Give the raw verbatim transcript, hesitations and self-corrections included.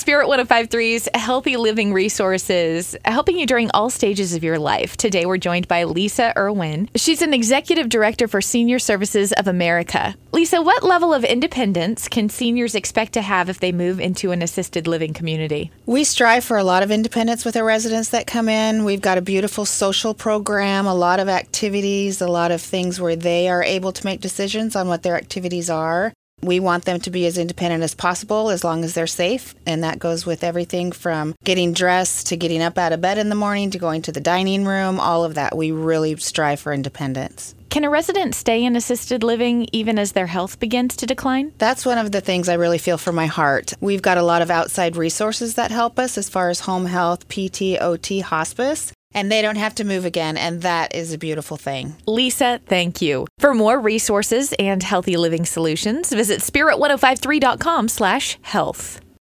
Spirit one oh five three's Healthy Living Resources, helping you during all stages of your life. Today, we're joined by Lisa Irwin. She's an executive director for Senior Services of America. Lisa, what level of independence can seniors expect to have if they move into an assisted living community? We strive for a lot of independence with our residents that come in. We've got a beautiful social program, a lot of activities, a lot of things where they are able to make decisions on what their activities are. We want them to be as independent as possible as long as they're safe, and that goes with everything from getting dressed to getting up out of bed in the morning to going to the dining room, all of that. We really strive for independence. Can a resident stay in assisted living even as their health begins to decline? That's one of the things I really feel for my heart. We've got a lot of outside resources that help us as far as home health, P T, O T, hospice. And they don't have to move again, and that is a beautiful thing. Lisa, thank you. For more resources and healthy living solutions, visit spirit ten fifty-three dot com slash health.